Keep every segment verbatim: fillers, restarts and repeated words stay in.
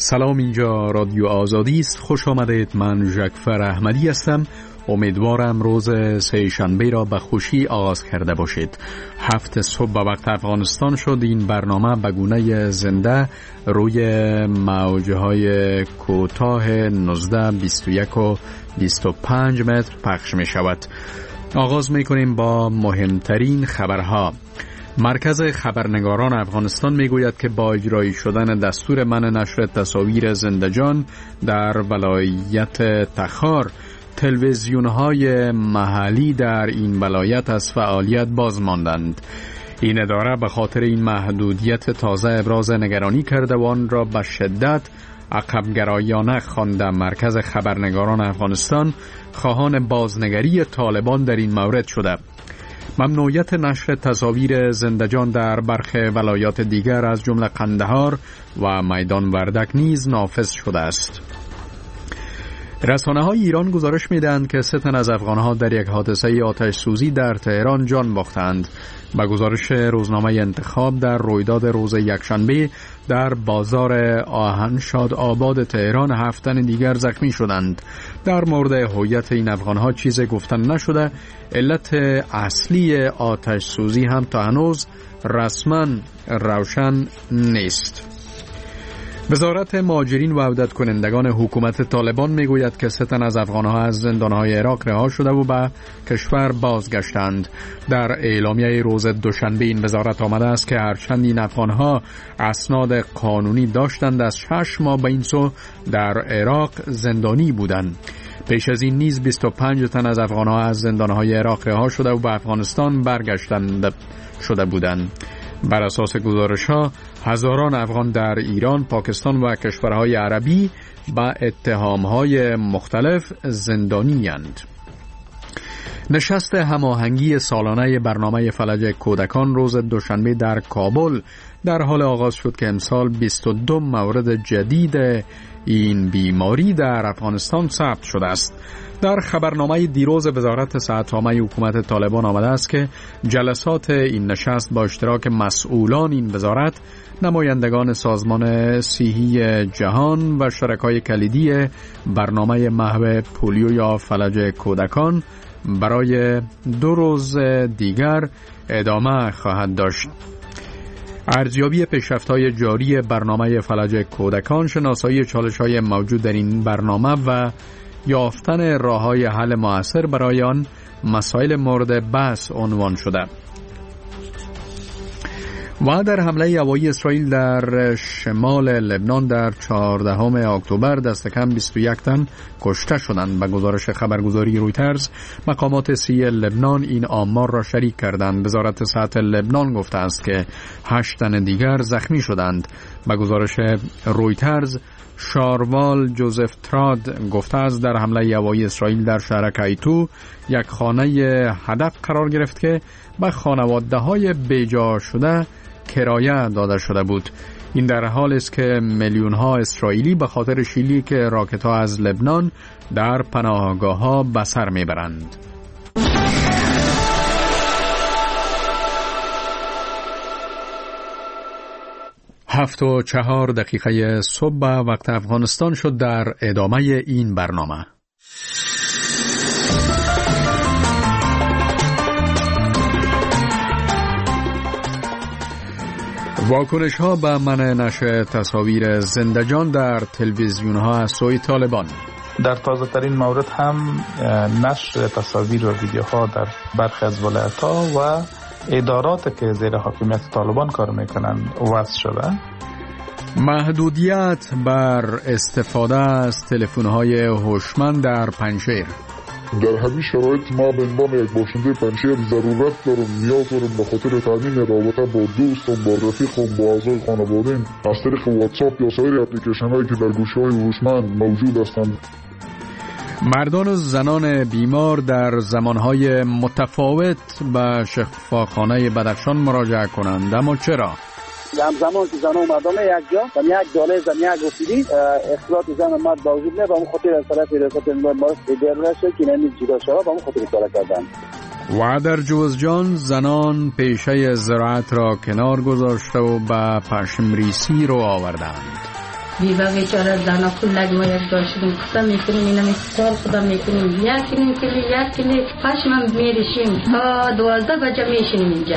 سلام، اینجا رادیو آزادی است. خوش آمدید. من جعفر احمدی هستم. امیدوارم روز سه شنبه را به خوشی آغاز کرده باشید. هفت صبح به وقت افغانستان شد. این برنامه به گونه زنده روی موجهای کوتاه نوزده، بیست و یک و بیست و پنج متر پخش می شود. آغاز می کنیم با مهمترین خبرها. مرکز خبرنگاران افغانستان میگوید که با اجرایی شدن دستور منع نشر تصاویر زندجان در ولایت تخار، تلویزیون‌های محلی در این ولایت از فعالیت باز ماندند. این اداره به خاطر این محدودیت تازه ابراز نگرانی کرده و آن را به شدت عقب‌گرایانه خوانده. مرکز خبرنگاران افغانستان خواهان بازنگری طالبان در این مورد شده. ممنوعیت نشر تصاویر زندجان در برخی ولایات دیگر از جمله قندهار و میدان وردک نیز نافذ شده است. رسانه‌های ایران گزارش می‌دهند که سه تن از افغان‌ها در یک حادثه آتش سوزی در تهران جان باختند. به گزارش روزنامه انتخاب، در رویداد روز یکشنبه در بازار آهنشاد آباد تهران هفت تن دیگر زخمی شدند. در مورد هویت این افغان‌ها چیزی گفتن نشده. علت اصلی آتش سوزی هم تا هنوز رسما روشن نیست. وزارت مهاجرین و عودت کنندگان حکومت طالبان میگوید که سه تن از افغان‌ها از زندان‌های عراق رها شده و به کشور بازگشتند. در اعلامیه روز دوشنبه این وزارت آمده است که هرچند این افغان‌ها اسناد قانونی داشتند، از شش ماه به این سو در عراق زندانی بودند. پیش از این نیز بیست و پنج تن از افغان‌ها از زندان‌های عراق رها شده و به افغانستان برگشتند شده بودند. بر اساس گزارش‌ها هزاران افغان در ایران، پاکستان و کشورهای عربی با اتهام‌های مختلف زندانی‌اند. نشست هماهنگی سالانه برنامه فلج کودکان روز دوشنبه در کابل در حال آغاز شد که امسال بیست و دو مورد جدید این بیماری در افغانستان ثبت شده است. در خبرنامه دیروز وزارت صحت‌عامه حکومت طالبان آمده است که جلسات این نشست با اشتراک مسئولان این وزارت، نمایندگان سازمان صحی جهان و شرکای کلیدی برنامه محو پولیو یا فلج کودکان برای دو روز دیگر ادامه خواهد داشت. ارزیابی پیشرفت‌های جاری برنامه فلج کودکان، شناسایی چالش‌های موجود در این برنامه و یافتن راه‌های حل مؤثر برای آن مسائل مورد بحث عنوان شده. و در حمله هوایی اسرائیل در شمال لبنان در چهاردهم اکتبر دست کم بیست و یک تن کشته شدند. به گزارش خبرگزاری رویترز، مقامات صحی لبنان این آمار را شریک کردند. وزارت صحت لبنان گفته است که هشت تن دیگر زخمی شدند. به گزارش رویترز، شاروال جوزف تراد گفته است در حمله هوایی اسرائیل در شهر کایتو یک خانه هدف قرار گرفت که به خانواده‌های بیجا شده کرایه داده شده بود. این در حالی است که میلیون‌ها اسرائیلی به خاطر شلیک راکت‌ها از لبنان در پناهگاه‌ها به سر میبرند. هفت و چهار دقیقه صبح وقت افغانستان شد. در ادامه این برنامه واکنش ها به منع نشر تصاویر زندجان در تلویزیون ها از سوی طالبان. در تازه ترین مورد هم نشر تصاویر و ویدیوها در برخی از ولایت ها و ادارات که زیر حاکمیت طالبان کار میکنن وضع شده. محدودیت بر استفاده از تلفن‌های هوشمند در پنجشیر. در همین شرایط ما به عنوان یک باشنده پنجشیر ضرورت دارم، نیاز دارم به خاطر تامین رابطه با دوستم، با رفیقم، با اعضای خانواده‌ام از طریق واتساپ یا سایر اپلیکیشن‌هایی که در گوشی‌های هوشمند موجود هستند. مردان و زنان بیمار در زمانهای متفاوت به شفاخانه بدخشان مراجعه کنند، اما چرا؟ همزمان که زن و مردم یک جا و یک جاله زن یک گفتیدی اختلاط زن و مرد با وجود نه، با اون خاطر از طرف ریاست مارس ایدر رشه که نمیز جدا شده، با اون خاطر کار کردن. و در جوزجان زنان پیشه زراعت را کنار گذاشته و به پشمریسی رو آوردند. بیوه بیچاره زنا کلک ما یک داشتیم خودم میکنیم اینم سال خودم میکنیم یک کلی کلی یک کلی پشمم میرشیم تا دوازده بجه میشینیم اینجا.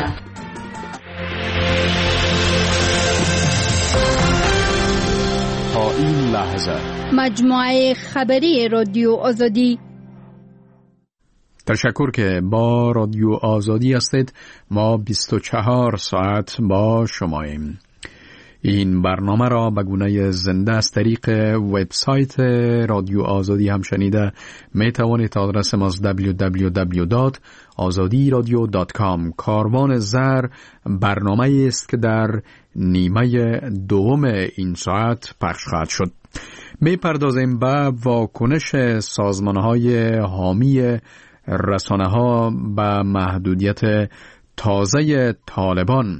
تا این لحظه مجموعه خبری رادیو آزادی. تشکر که با رادیو آزادی هستید. ما بیست و چهار ساعت با شماییم. این برنامه را به گونه زنده از طریق وبسایت رادیو آزادی هم شنیده می توانید. آدرس ما دبلیو دبلیو دبلیو دات آزادی رادیو دات کام. کاروان زر برنامه است که در نیمه دوم این ساعت پخش خواهد شد. می پردازیم به واکنش سازمان‌های حامی رسانه‌ها به محدودیت تازه طالبان.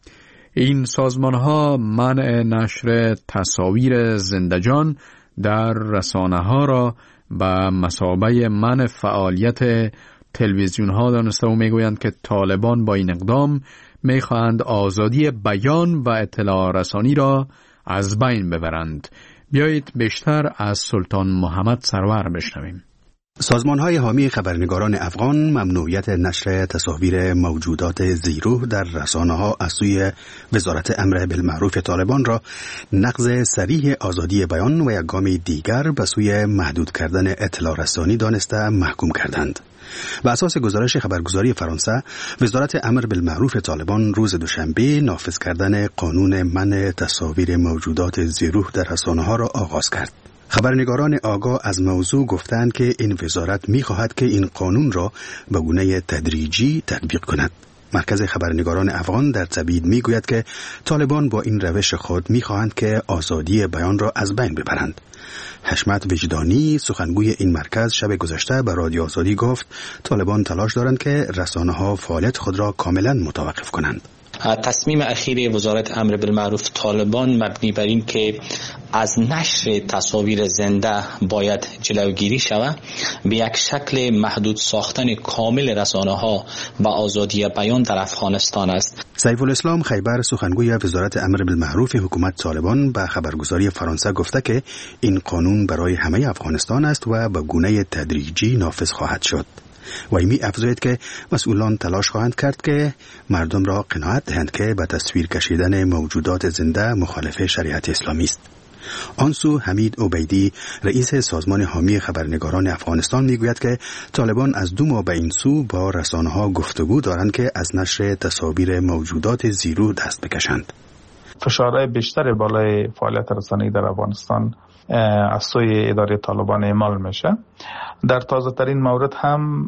این سازمان‌ها منع نشر تصاویر زندجان در رسانه‌ها را به مثابه منع فعالیت تلویزیون‌ها دانسته و می‌گویند که طالبان با این اقدام می‌خواهند آزادی بیان و اطلاع رسانی را از بین ببرند. بیایید بیشتر از سلطان محمد سرور بشنویم. سازمان‌های حامی خبرنگاران افغان ممنوعیت نشر تصاویر موجودات ذی‌روح در رسانه‌ها از سوی وزارت امر بالمعروف طالبان را نقض صریح آزادی بیان و یک گام دیگر به سوی محدود کردن اطلاع رسانی دانسته محکوم کردند. بر اساس گزارش خبرگزاری فرانسه، وزارت امر بالمعروف طالبان روز دوشنبه نافذ کردن قانون منع تصاویر موجودات ذی‌روح در رسانه‌ها را آغاز کرد. خبرنگاران آگاه از موضوع گفتند که این وزارت می‌خواهد که این قانون را به گونه تدریجی تطبیق کند. مرکز خبرنگاران افغان در تبیید می‌گوید که طالبان با این روش خود می‌خواهند که آزادی بیان را از بین ببرند. حشمت وجدانی، سخنگوی این مرکز، شب گذشته به رادیو آزادی گفت طالبان تلاش دارند که رسانه‌ها فعالیت خود را کاملاً متوقف کنند. تصمیم اخیر وزارت امر بالمعروف طالبان مبنی بر این که از نشر تصاویر زنده باید جلوگیری شود، به یک شکل محدود ساختن کامل رسانه‌ها به آزادی بیان در افغانستان است. سیف الاسلام خیبر، سخنگوی وزارت امر بالمعروف حکومت طالبان، به خبرگزاری فرانسه گفته که این قانون برای همه افغانستان است و به گونه تدریجی نافذ خواهد شد. و می افزاید که مسئولان تلاش خواهند کرد که مردم را قناعت دهند که به تصویر کشیدن موجودات زنده مخالف شریعت اسلامی است. آنسو حمید عبیدی، رئیس سازمان حامی خبرنگاران افغانستان، میگوید که طالبان از دو ماه به این سو با رسانه‌ها گفتگو دارند که از نشر تصاویر موجودات ذی‌روح دست بکشند. فشارهای بیشتر بالای فعالیت رسانه‌ای در افغانستان از سوی اداره طالبان اعمال میشه. در تازه ترین مورد هم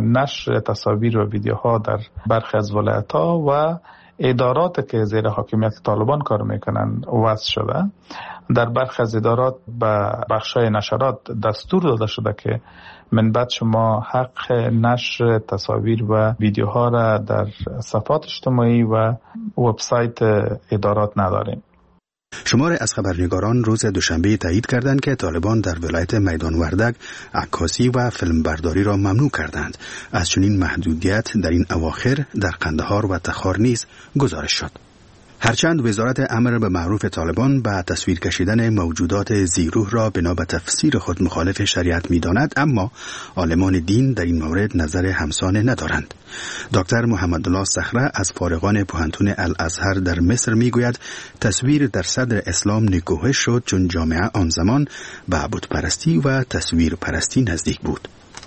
نشر تصاویر و ویدیوها در برخی از ولایت‌ها و ادارات که زیر حاکمیت طالبان کار میکنن وضع شده. در برخی از ادارات به بخشای نشرات دستور داده شده که من بعد شما حق نشر تصاویر و ویدیوها را در صفحات اجتماعی و وبسایت ادارات نداریم. شمار از خبرنگاران روز دوشنبه تایید کردند که طالبان در ولایت میدان وردک عکاسی و فیلمبرداری را ممنوع کردند. از چنین محدودیت در این اواخر در قندهار و تخار نیز گزارش شد. هرچند وزارت امر به معروف طالبان به تصویر کشیدن موجودات ذی‌روح را بنا به تفسیر خود مخالف شریعت می‌داند، اما عالمان دین در این مورد نظر همسانه ندارند. دکتر محمد الله صخره از فارغان پوهنتون الازهر در مصر میگوید تصویر در صدر اسلام نکوهش شد چون جامعه آن زمان به بت‌پرستی و تصویر پرستی نزدیک بود.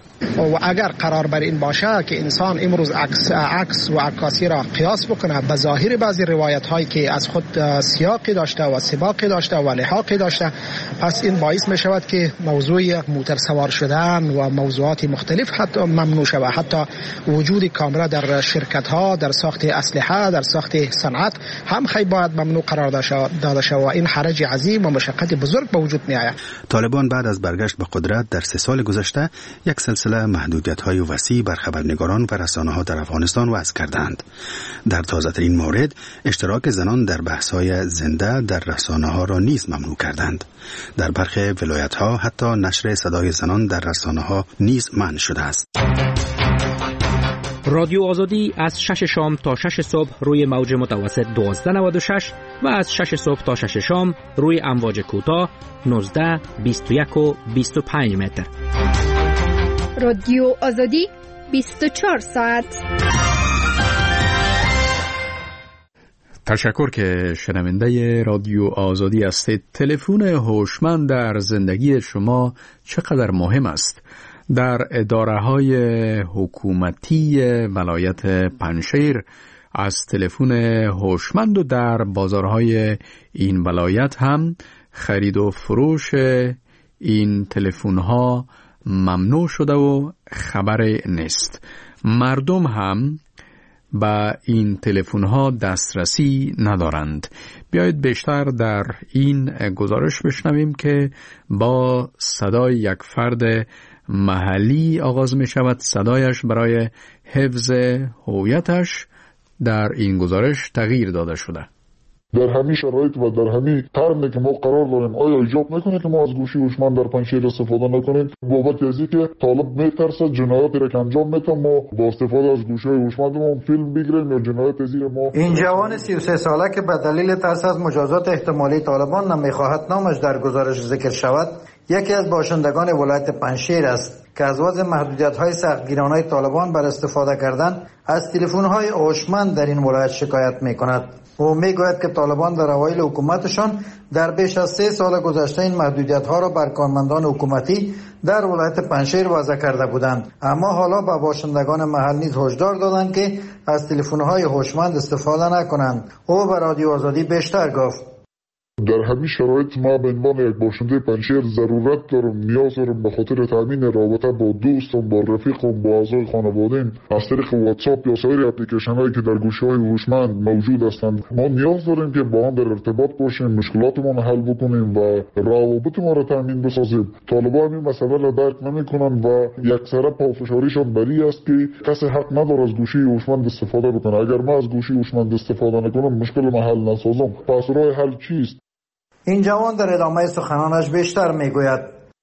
و اگر قرار بر این باشه که انسان امروز عکس عکس و عکاسی را قیاس بکنه به ظاهر بعضی روایت هایی که از خود سیاقی داشته و سباقی داشته و لحاقی داشته، پس این باعث می شود که موضوع موتر سوار شدن و موضوعات مختلف حتی ممنوع شود. حتی وجود کامرا در شرکت ها، در ساخت اسلحه، در ساخت صنعت هم خیلی باید ممنوع قرار داده شود و این حرج عظیم و مشقت بزرگ به وجود می آید. طالبان بعد از برگشت به قدرت در سه سال گذشته یک سلسله محدودیت‌های وسیع بر خبرنگاران و رسانه‌ها در افغانستان وضع کردند. در تازه‌ترین مورد اشتراک زنان در بحث‌های زنده در رسانه‌ها را نیز ممنوع کردند. در برخی ولایت‌ها حتی نشر صدای زنان در رسانه‌ها نیز منع شده است. رادیو آزادی از شش شام تا شش صبح روی موج متوسط دوازده نود و شش و از شش صبح تا شش شام روی امواج کوتاه نوزده، بیست و یک و بیست و پنج متر. رادیو آزادی بیست و چهار ساعت. تشکر که شنونده رادیو آزادی هستید. تلفن هوشمند در زندگی شما چقدر مهم است؟ در اداره‌های حکومتی ولایت پنجشیر از تلفن هوشمند و در بازارهای این ولایت هم خرید و فروش این تلفن‌ها ممنوع شده و خبری نیست. مردم هم به این تلفن‌ها دسترسی ندارند. بیایید بیشتر در این گزارش بشنویم که با صدای یک فرد محلی آغاز می شود. صدایش برای حفظ هویتش در این گزارش تغییر داده شده. در همین شرایط و در همین ترمی که ما قرار داریم، آیا ایجاب میکنه که ما از گوشی هوشمند در پنجشیر استفاده نکنیم؟ بابت ازی که طالب میترسه جنایاتی را که انجام میده، ما با استفاده از گوشی هوشمندمون فیلم بگیریم یا جنایت ازی ما. این جوان سی و سه ساله که به دلیل ترس از مجازات احتمالی طالبان نمیخواهد نامش در گزارش ذکر شود، یکی از باشندگان ولایت پنجشیر است که از وضع محدودیت‌های سختگیرانه طالبان بر استفاده کردن از تلفن‌های هوشمند در این ولایت شکایت می‌کند. او میگوید که طالبان در اوایل حکومتشان در بیش از سه سال گذشته این محدودیت‌ها را بر کارمندان حکومتی در ولایت پنجشیر وضع کرده بودند، اما حالا به باشندگان محل نیز هشدار دادند که از تلفن‌های هوشمند استفاده نکنند. او به رادیو آزادی بیشتر گفت: در همین شرایط ما به عنوان یک باشنده پنجشیر ضرورت دارم، نیاز دارم به خاطر تامین رابطه با دوستم، با رفیقم، با اعضای خانواده‌ام از طریق واتساپ یا سایر اپلیکیشن‌هایی که در گوشی‌های هوشمند موجود هستند. ما نیاز داریم که با آن در ارتباط باشیم، مشکلاتمون حل بکنیم و روابط ما را تامین بسازیم. طالبان این مسئله را درک نمی‌کنند و یکسره پافشاریشان بری است که کسی حق نداره از گوشی هوشمند استفاده بکنه. اگر ما از گوشی هوشمند استفاده نکنم، مشکل ما حل نسازم. پس راه حل چیست؟ این جوان در ادامه سخنانش بیشتر میگوید: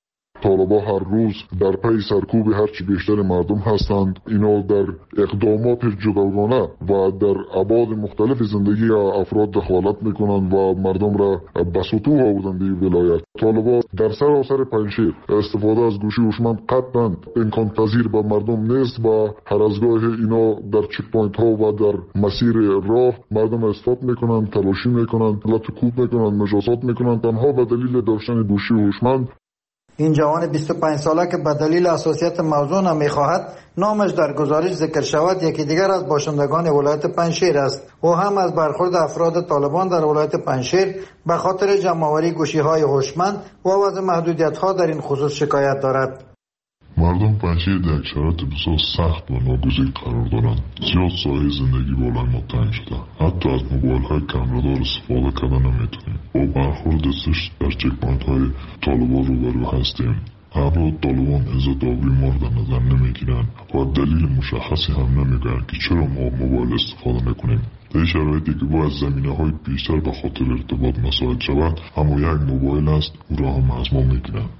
طالبا هر روز در پی سرکوب هرچی بیشتر مردم هستند. اینا در اقدامات جداگانه و در ابعاد مختلف زندگی افراد دخالت میکنند و مردم را به سطوح آوردند به ولایت. طالبا در سراسر پنجشیر استفاده از گوشی هوشمند قطعا امکان پذیر به مردم نیست و هر از گاه اینا در چک پوینت ها و در مسیر راه مردم استاپ میکنند، تلاشی میکنند، لطکوب میکنند، مجازات میکنند تنها به دلیل داشتن گوشی هوشمند. این جوان بیست و پنج ساله که به دلیل حساسیت موضوع نمیخواهد نامش در گزارش ذکر شود، یکی دیگر از باشندگان ولایت پنجشیر است. او هم از برخورد افراد طالبان در ولایت پنجشیر به خاطر جمع‌آوری گوشی‌های هوشمند و وضع محدودیت‌ها در این خصوص شکایت دارد. مردم پنجشیر در شرایط بسیار سخت و ناگزیر قرار دارند. زیاد سایه زندگی بالای ما تنگ شده. حتی از موبایل‌های کامره‌دار استفاده کردن نمیتونیم. با برخورد زشت در چک پوینت‌های طالبان روبرو هستیم. افراد طالبان عزت آبروی ما را در نظر نمیگیرند و دلیل مشخصی هم نمیگن که چرا ما موبایل استفاده نکنیم. در شرایطی که باید زمینه‌های بیشتر به خاطر ارتباط مساعد شود، اما یک موبایل است او را هم از ما میگیرند.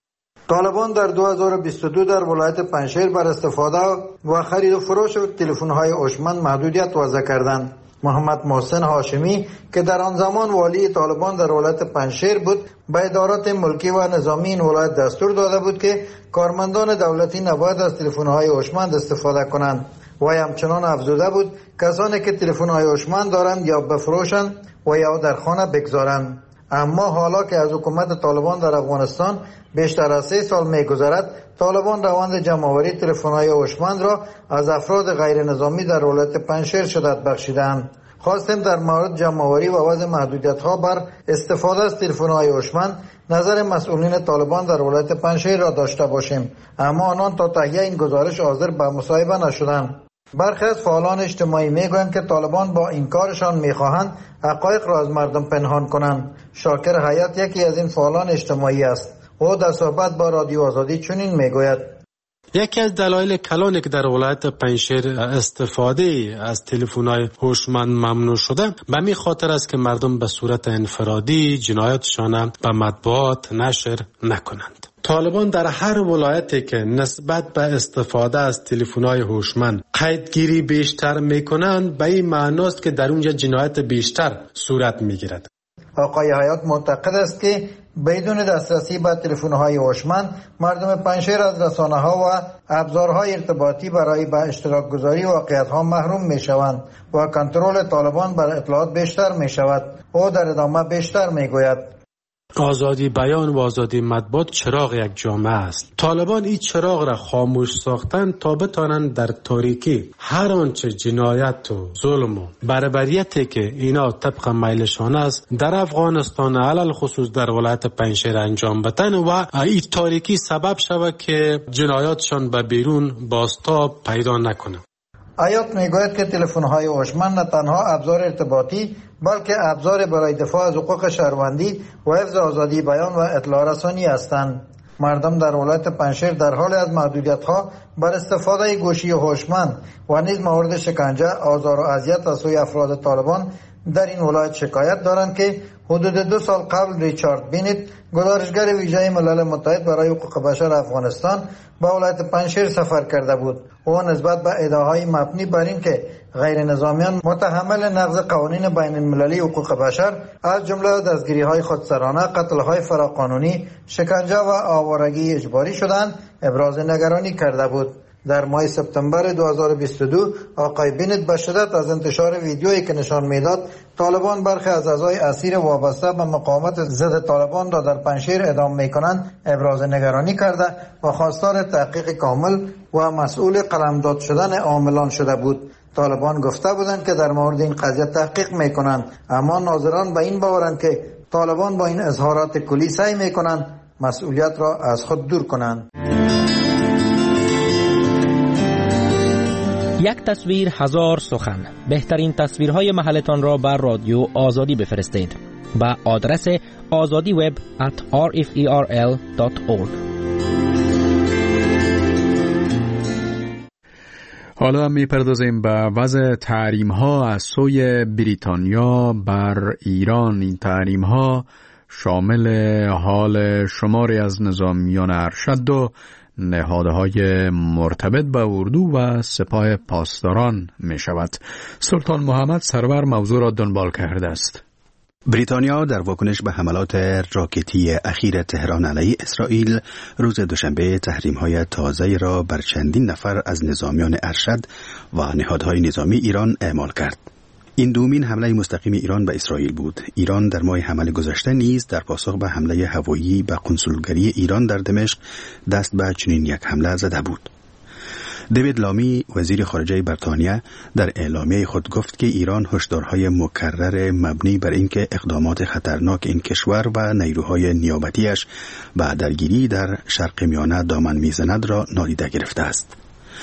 طالبان در دو هزار و بیست و دو در ولایت پنجشیر بر استفاده و خرید و فروش تلفن‌های هوشمند محدودیت وضع کردند. محمد محسن هاشمی که در آن زمان والی طالبان در ولایت پنجشیر بود، به ادارات ملکی و نظامی این ولایت دستور داده بود که کارمندان دولتی نباید از تلفن‌های هوشمند استفاده کنند. و همچنان افزوده بود کسانی که تلفن‌های هوشمند دارند یا بفروشند و یا در خانه بگذارند. اما حالا که از حکومت طالبان در افغانستان بیشتر از سه سال می‌گذرد، طالبان روند جمع‌آوری تلفن‌های هوشمند را از افراد غیر نظامی در ولایت پنجشیر شدت بخشیدند. خواستیم در مورد جمع‌آوری و وضع محدودیت‌ها بر استفاده از تلفن‌های هوشمند نظر مسئولین طالبان در ولایت پنجشیر را داشته باشیم، اما آنان تا تهیه این گزارش حاضر به مصاحبه نشدند. برخی از فعالان اجتماعی میگویند که طالبان با این کارشان میخواهند حقایق را از مردم پنهان کنند. شاکر حیات یکی از این فعالان اجتماعی است. او در صحبت با رادیو آزادی چنین میگوید: یکی از دلایل کلانی که در ولایت پنجشیر استفاده از تلفن‌های هوشمند ممنوع شده به می خاطر است که مردم به صورت انفرادی جنایاتشان به مطبوعات نشر نکنند. طالبان در هر ولایتی که نسبت به استفاده از تلفن‌های هوشمند قیدگیری بیشتر میکنند به این معناست که در اونجا جنایت بیشتر صورت میگیرد. آقای حیات معتقد است که بدون دسترسی به تلفن‌های هوشمند مردم پنجشیر از رسانه‌ها و ابزارهای ارتباطی برای به اشتراک گذاری واقعیت‌ها محروم می‌شوند و کنترل طالبان بر اطلاعات بیشتر می‌شود. او در ادامه بیشتر می‌گوید آزادی بیان و آزادی مطبوعات چراغ یک جامعه است. طالبان این چراغ را خاموش ساختند تا بتوانند در تاریکی هر آنچه جنایت و ظلم و بربریتی که اینا طبق میلشان است در افغانستان علل خصوص در ولایت پنجشیر انجام بدن و این تاریکی سبب شود که جنایاتشان به بیرون بازتاب پیدا نکنه. حیات میگوید که تلفن‌های هوشمند نه تنها ابزار ارتباطی بلکه ابزار برای دفاع از حقوق شهروندی و حفظ آزادی بیان و اطلاع رسانی هستند. مردم در ولایت پنجشیر در حال از محدودیت‌ها بر استفاده گوشی هوشمند و نیز مورد شکنجه، آزار و اذیت از سوی افراد طالبان در این ولایت شکایت دارند که حدود دو سال قبل ریچارد بینیت گزارشگر ویژه ملل متحد برای حقوق بشر افغانستان به ولایت پنجشیر سفر کرده بود. او نسبت به ادعاهای مبنی بر این که غیر نظامیان متحمل نقض قوانین بین المللی حقوق بشر از جمله دستگیری‌های خودسرانه، قتل‌های فراقانونی، شکنجه و آوارگی اجباری شدند ابراز نگرانی کرده بود. در ماه سپتامبر دو هزار و بیست و دو آقای بینیت به شدت از انتشار ویدیویی که نشان میداد طالبان برخی از اعضای اسیر وابسته به مقاومت ضد طالبان را در پنجشیر اعدام میکنند ابراز نگرانی کرده و خواستار تحقیق کامل و مسئول قلمداد شدن عاملان شده بود. طالبان گفته بودند که در مورد این قضیه تحقیق میکنند، اما ناظران به این باورند که طالبان با این اظهارات کلی سعی میکنند مسئولیت را از خود دور کنند. یک تصویر هزار سخن. بهترین تصویرهای محلتان را بر رادیو آزادی بفرستید با آدرس آزادی وب ات آر اف ای آر ال دات اورگ. حالا میپردازیم به وضع تحریم ها از سوی بریتانیا بر ایران. این تحریم ها شامل حال شماری از نظامیان ارشد و نهادهای مرتبط به اردو و سپاه پاسداران می شود. سلطان محمد سرور موضوع را دنبال کرده است. بریتانیا در واکنش به حملات راکتی اخیر تهران علیه اسرائیل روز دوشنبه تحریم‌های تازه‌ای را بر چندین نفر از نظامیان ارشد و نهادهای نظامی ایران اعمال کرد. این دومین حمله مستقیم ایران به اسرائیل بود. ایران در ماه حمل گذشته نیز در پاسخ به حمله هوایی به قنسولگری ایران در دمشق دست به چنین یک حمله زده بود. دیوید لامی وزیر خارجه بریتانیا در اعلامیه خود گفت که ایران هشدارهای مکرر مبنی بر اینکه اقدامات خطرناک این کشور و نیروهای نیابتیش به درگیری در شرق میانه دامن میزند را نادیده گرفته است.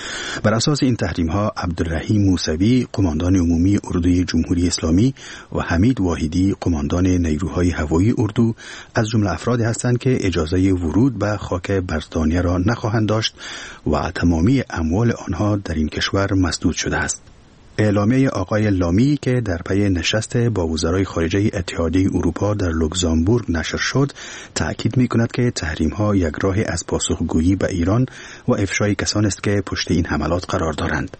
بر اساس این تحریم ها عبدالرحیم موسوی قماندان عمومی اردوی جمهوری اسلامی و حمید واحدی قماندان نیروهای هوایی اردو از جمله افرادی هستند که اجازه ورود به خاک بریتانیا را نخواهند داشت و تمامی اموال آنها در این کشور مسدود شده است. اعلامیه آقای لامی که در پی نشست با وزرای خارجه اتحادیه اروپا در لوکزامبورگ نشر شد تأکید می‌کند که تحریم‌ها یک راه از پاسخگویی به ایران و افشای کسانی است که پشت این حملات قرار دارند.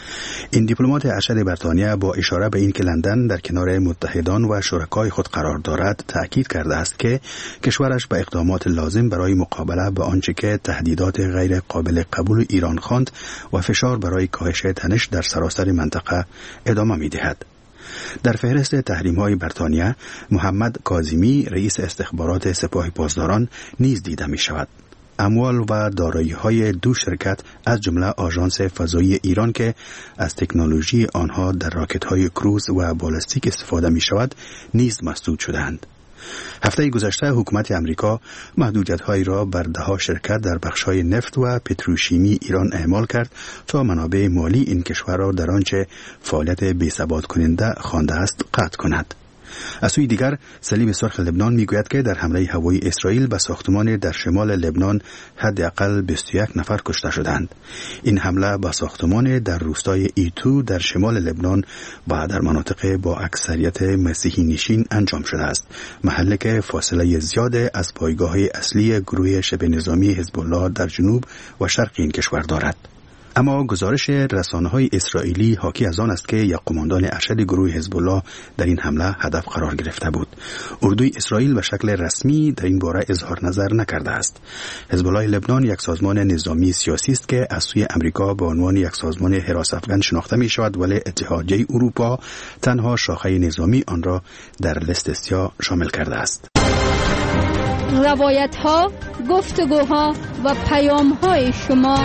این دیپلمات ارشد بریتانیا با اشاره به اینکه لندن در کنار متحدان و شرکای خود قرار دارد تأکید کرده است که کشورش به اقدامات لازم برای مقابله با آنچه که تهدیدات غیر قابل قبول ایران خواند و فشار برای کاهش تنش در سراسر منطقه ادامه می‌دهد. در فهرست تحریم‌های بریتانیا محمد کاظمی رئیس استخبارات سپاه پاسداران نیز دیده می‌شود. اموال و دارایی‌های دو شرکت از جمله آژانس فضایی ایران که از تکنولوژی آنها در راکت‌های کروز و بالستیک استفاده می‌شود نیز مسدود شدند. هفته گذشته حکومت امریکا محدودیت‌هایی را بر ده‌ها شرکت در بخش‌های نفت و پتروشیمی ایران اعمال کرد تا منابع مالی این کشور را در آنچه فعالیت بی‌ثبات کننده خوانده است قطع کند. از سوی دیگر صلیب سرخ لبنان میگوید که در حمله هوایی اسرائیل به ساختمان در شمال لبنان حداقل بیست و یک نفر کشته شدند. این حمله به ساختمان در روستای ایتو در شمال لبنان و در مناطق با اکثریت مسیحی نشین انجام شده است، محلی که فاصله زیاد از پایگاه اصلی گروه شبه نظامی حزب الله در جنوب و شرق این کشور دارد. اما گزارش رسانه‌های اسرائیلی حاکی از آن است که یک قماندان ارشد گروه حزب الله در این حمله هدف قرار گرفته بود. اردوی اسرائیل به شکل رسمی در این باره اظهار نظر نکرده است. حزب الله لبنان یک سازمان نظامی سیاسی است که از سوی امریکا به عنوان یک سازمان حراس افغان شناخته می شود، ولی اتحادیه اروپا تنها شاخه نظامی آن را در لیست سیاه شامل کرده است. روایت‌ها، گفتگوها و پیام‌های شما.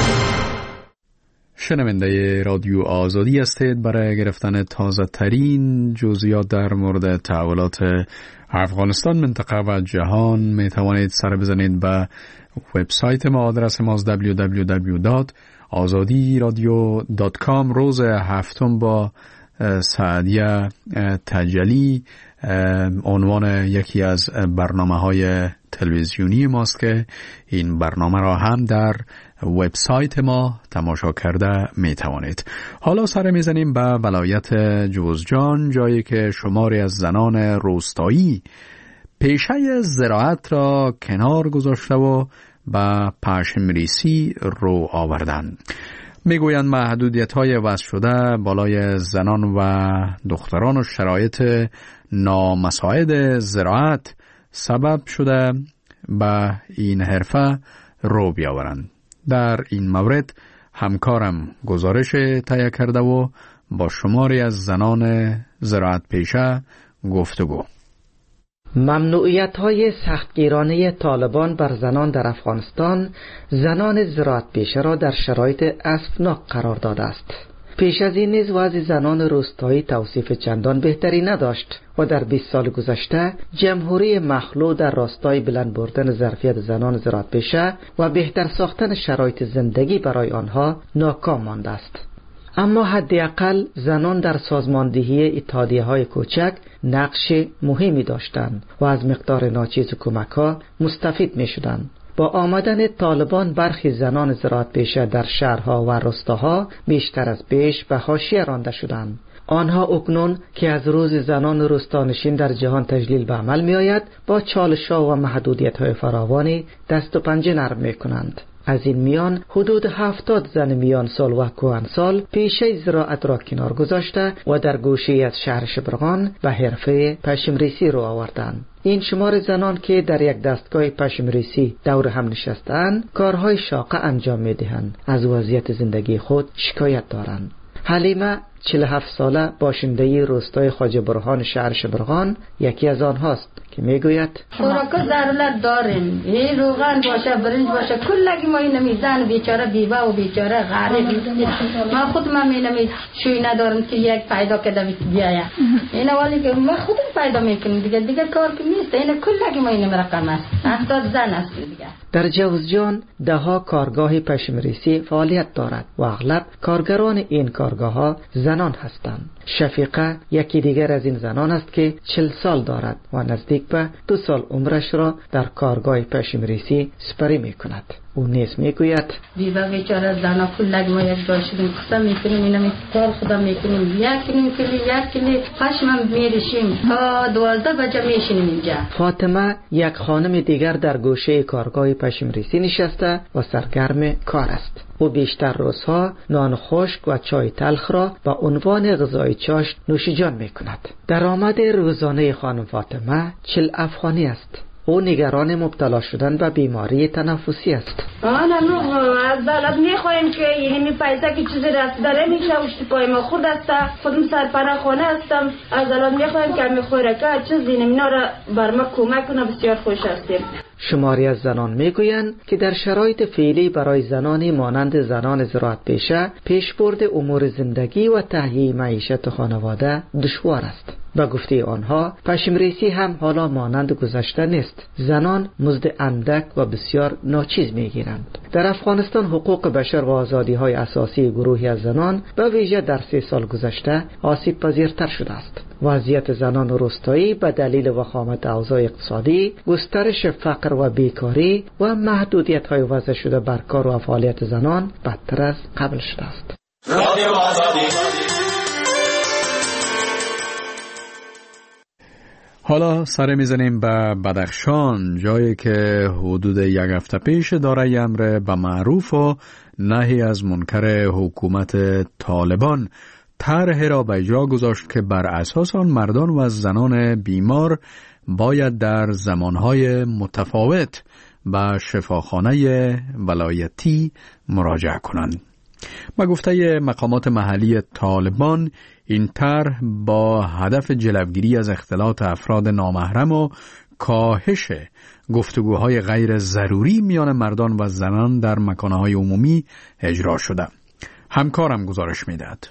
شنونده رادیو آزادی هستید. برای گرفتن تازه ترین جزئیات در مورد تحولات افغانستان، منطقه و جهان می توانید سر بزنید به وبسایت ما. آدرس ما دبلیو دبلیو دبلیو دات آزادی رادیو دات کام. روز هفتم با سعدیه تجلی عنوان یکی از برنامه‌های تلویزیونی ماست که این برنامه را هم در وبسایت ما تماشا کرده می توانید. حالا سر می زنیم به ولایت جوزجان، جایی که شماری از زنان روستایی پیشه زراعت را کنار گذاشته و به پشمریسی رو آوردن. میگویند محدودیت‌های وضع شده بالای زنان و دختران و شرایط نامساعد زراعت سبب شده به این حرفه رو بیاورند. در این مورد همکارم گزارش تهیه کرده و با شماری از زنان زراعت پیشه گفتگو. ممنوعیت‌های سختگیرانه طالبان بر زنان در افغانستان زنان زراعت پیشه را در شرایط اسفناک قرار داده است. پیش از این نیز وضع زنان روستایی توصیف چندان بهتری نداشت و در بیست سال گذشته جمهوری مخلوع در راستای بلند بردن ظرفیت زنان زراعت پیشه و بهتر ساختن شرایط زندگی برای آنها ناکام مانده است. اما حداقل زنان در سازماندهی اتحادیه‌های کوچک نقش مهمی داشتند و از مقدار ناچیز کمک‌ها مستفید می‌شدند. با آمدن طالبان برخی زنان زراعت پیشه در شهرها و روستاها بیشتر از پیش به حاشیه رانده شدند. آنها اکنون که از روز زنان روستانشین در جهان تجلیل به عمل می آید، با چالش‌ها و محدودیت‌های فراوانی دست و پنجه نرم می کنند. از این میان حدود هفتاد زن میان سال و کهنسال پیشه زراعت را کنار گذاشته و در گوشه از شهر شبرغان به حرفه پشمریسی رو آوردند. این شمار زنان که در یک دستگاه پشمریسی دور هم نشستند کارهای شاقه انجام می دهند، از وضعیت زندگی خود شکایت دارند. حلیمه چهل و هفت ساله باشنده روستای خواجه برهان شهر شبرغان یکی از آنهاست که میگوید خوراک ضرورت داریم، این روغن باشه، برنج باشه، کلگی ما این میزن بیچاره بیوه و بیچاره غریب. ما خود ما می شوی ندارم که یک پیدا کده بیاید. این اولی که ما خودم پیدا میکنیم دیگه دیگه کار که نیست. این کلگی ما این رقم است. هفتاد زن است دیگه. در جوزجان ده ها کارگاه پشمریسی فعالیت دارد و اغلب کارگران این کارگاه ها زنان هستند. شفیقه یکی دیگر از این زنان است که چل سال دارد و نزدیک به دو سال عمرش را در کارگاه پشمریسی سپری می کند. او نیز می گوید بیوه بیچاره زنا کلگ ما یک داشتیم قسم می کنیم اینا می کار خودم می کنیم یک کنیم کلی یک کلی خشمم می ریشیم تا دوازده بجه می شینیم اینجا. فاطمه یک خانم دیگر در گوشه کارگاه پشمریسی نشسته و سرگرم کار است. او بیشتر روزها نان خشک و چای تلخ را با عنوان غذای چاشت نوشیجان می کند. درآمد روزانه خانم فاطمه چل افغانی است. او نگران مبتلا شدن به بیماری تنفسی است. آن از دولت میخوایم که یعنی پیسه که چیزی رسیده داره میشه وشت پای ما خود است، خودم سرپناه خانه هستم. از دولت میخوایم که می خوراک چیزی اینا را بر ما کمک کنه، بسیار خوش هستیم. شماری از زنان میگویند که در شرایط فعلی برای زنانی مانند زنان زراعت پیشه پیشبرد امور زندگی و تهیه معیشت خانواده دشوار است. و گفته آنها پشمریزی هم حالا مانند گذشته نیست. زنان مزد اندک و بسیار ناچیز میگیرند. در افغانستان حقوق بشر و آزادی های اساسی گروهی از زنان به ویژه در سه سال گذشته آسیب پذیرتر شده است. وضعیت زنان روستایی به دلیل وخامت اوضاع اقتصادی، گسترش فقر و بیکاری و محدودیت های وضع شده بر کار و فعالیت زنان بدتر از قبل شده است. حالا سر میزنیم به بدخشان، جایی که حدود یک هفته پیش دارای امر به معروف و نهی از منکر حکومت طالبان طرحی را به اجرا گذاشت که بر اساس آن مردان و زنان بیمار باید در زمانهای متفاوت به شفاخانه ولایتی مراجعه کنند. با گفته مقامات محلی طالبان، این طرح با هدف جلوگیری از اختلاط افراد نامحرم و کاهش گفتگوهای غیر ضروری میان مردان و زنان در مکانهای عمومی اجرا شده. همکارم گزارش میدهد.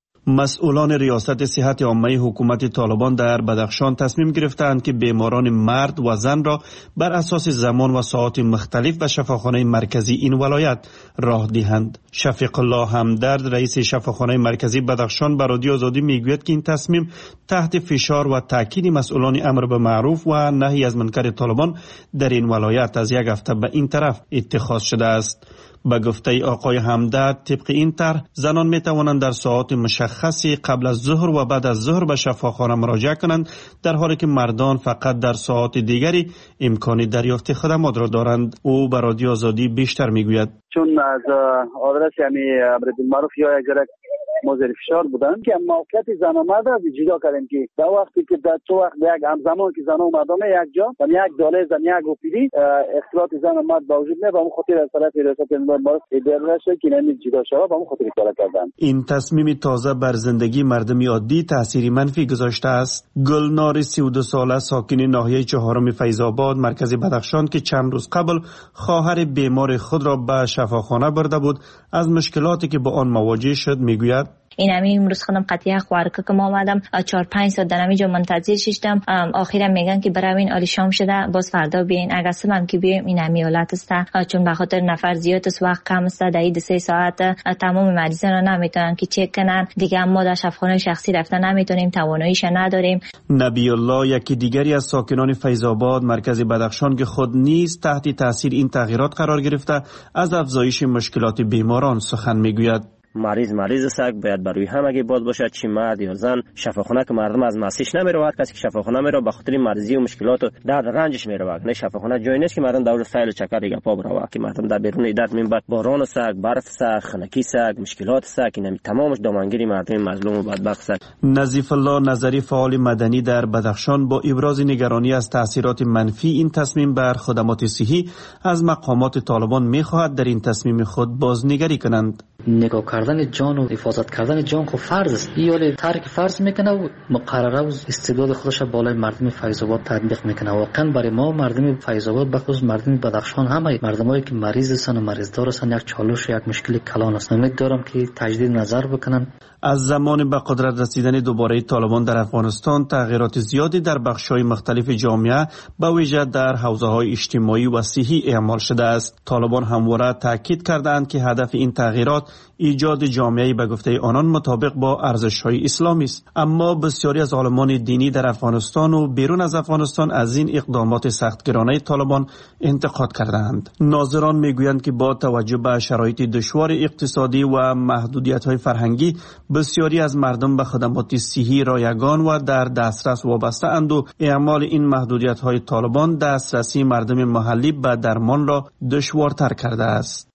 مسئولان ریاست صحت عامه حکومت طالبان در بدخشان تصمیم گرفتند که بیماران مرد و زن را بر اساس زمان و ساعات مختلف به شفاخانه مرکزی این ولایت راه دهند. شفیق الله همدرد، رئیس شفاخانه مرکزی بدخشان، به رادیو آزادی میگوید که این تصمیم تحت فشار و تاکید مسئولان امر به معروف و نهی از منکر طالبان در این ولایت از یک هفته به این طرف اتخاذ شده است. به گفته آقای همدرد، طبق این طرح زنان می توانند در ساعات مشخصی قبل از ظهر و بعد از ظهر به شفاخانه مراجعه کنند، در حالی که مردان فقط در ساعات دیگری امکان دریافت خدمات را دارند. او به رادیو آزادی بیشتر میگوید. چون از آدرس یعنی امر بالمعروف یا اگر مزیر فشار بودن که موقعیت زن و مرد از جدا کردیم که در وقتی که در تو وقت یک همزمان که زن و مردم یک جا و یک داله زن یک گفتگی اختلاط زن و مرد با وجود نه، با اون خاطر از طرف ریاست امور اداره که نمی جدا شود با اون خاطر کار کردن. این تصمیم تازه بر زندگی مردم عادی تأثیری منفی گذاشته است. گلنار سی و دو ساله ساکن ناحیه چهارم فیض‌آباد مرکز بدخشان که چند روز قبل خواهر بیمار خود را به شفاخانه برده بود، از مشکلاتی که با آن مواجه شد میگوید. این همی امروز خودم قطعه خوارکه که ما آمدم چهار پنج ساعت در همینجا منتظر شدم. آخرم میگن که بروین آلی شام شده باز فردا بیاین. اگر سمم که بیایم این همی حالت است، چون به خاطر نفر زیاد است، وقت کم است. در این سه ساعت تمام مریضان را نمیتونن که چک کنن دیگه. ما در شفاخانه شخصی رفتن نمیتونیم، تواناییش نداریم. نبی الله، یکی دیگری از ساکنان فیض‌آباد مرکز بدخشان که خود نیز تحت تاثیر این تغییرات قرار گرفته، از افزایش مشکلات بیماران سخن میگوید. مریض مریض سگ باید بروی همگی باز باشد، چی مرد یا زن. شفاخانه که مردم از مسیش نمیره، کسی که شفاخانه میره به خاطر مریضی و مشکلات و درد رنجش میره. نه شفاخانه جای نیست که مردم دور سایل چکر دیگه پا بره، که مردم در بیرون درد میبرد. باران سگ، برف سگ، خنکی سگ، مشکلات سگ، این تمامش دامنگیری مردم مظلوم و بدبخت سگ. نظیف الله نظری، فعال مدنی در بدخشان، با ابراز نگرانی از تاثیرات منفی این تصمیم بر خدمات صحی از مقامات طالبان میخواهد در این تصمیم خود بازنگری کنند. نگاه کردن جان و حفاظت کردن جان خو فرض است. یالی ترک فرض میکنه و مقرره و استعداد خودش بالای مردم فیض‌آباد تطبیق میکنه. واقعا برای ما مردم فیض‌آباد، بخصوص مردم بدخشان، همه مردمایی که مریض هستن و مریض دار هستن، یک چالش و یک مشکل کلان است. امیدوارم که تجدید نظر بکنن. از زمان به قدرت رسیدن دوباره طالبان در افغانستان، تغییرات زیادی در بخش‌های مختلف جامعه به ویژه در حوزه‌های اجتماعی و صحی اعمال شده است. طالبان همواره تاکید کردند که هدف این تغییرات ایجاد جامعه‌ای به گفته آنان مطابق با ارزش‌های اسلامی است. اما بسیاری از عالمان دینی در افغانستان و بیرون از افغانستان از این اقدامات سختگیرانه طالبان انتقاد کردند. ناظران میگویند که با توجه به شرایط دشوار اقتصادی و محدودیت‌های فرهنگی، بسیاری از مردم به خدمات صحی رایگان و در دسترس وابسته اند و اعمال این محدودیت‌های طالبان دسترسی مردم محلی به درمان را دشوارتر کرده است.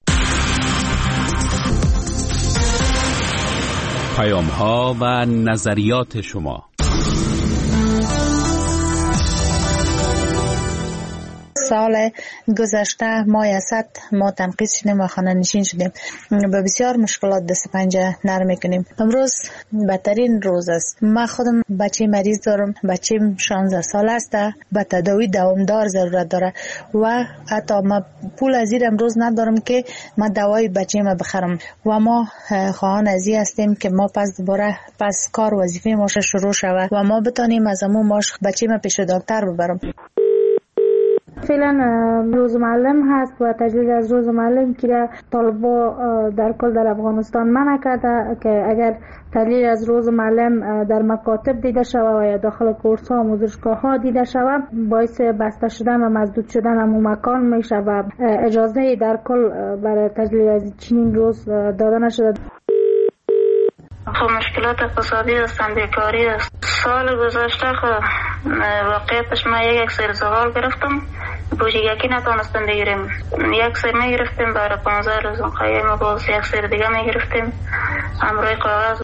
پیام‌ها و نظریات شما. سال گذشته ما یصد ما تنقیص شدیم و خانه نشین شدیم. به بسیار مشکلات دست پنجه نرم میکنیم. امروز بدترین روز است. من خودم بچه مریض دارم. بچه‌م شانزده سال است. به تداوی دوامدار ضرورت داره و حتی ما پول از این امروز ندارم که من دوای بچه‌م بخرم و ما خواهان ازی هستیم که ما پس دوباره پس کار وظیفه ما شروع شود و ما بتانیم از همون ماش بچه‌م پیش دکتر ببرم. فعلا روز معلم هست و تجلیل از روز معلم که طالبا در کل در افغانستان منع کرده که اگر تجلیل از روز معلم در مکاتب دیده شود و یا داخل کورس ها و آموزشگاه ها دیده شود باعث بسته شدن و مسدود شدن همون مکان میشه و اجازه در کل برای تجلیل از چنین روز داده نشده. خب مشکلات اقتصادی هستن، بیکاری است. سال گذشته خب واقعیتش ما یک سر زغال گرفتم، بوجی یکی نتونستم بگیریم. یک سر میگرفتیم برای پانزده روز، خیلی ما باز یک سر دیگه میگرفتیم. همراه کاغذ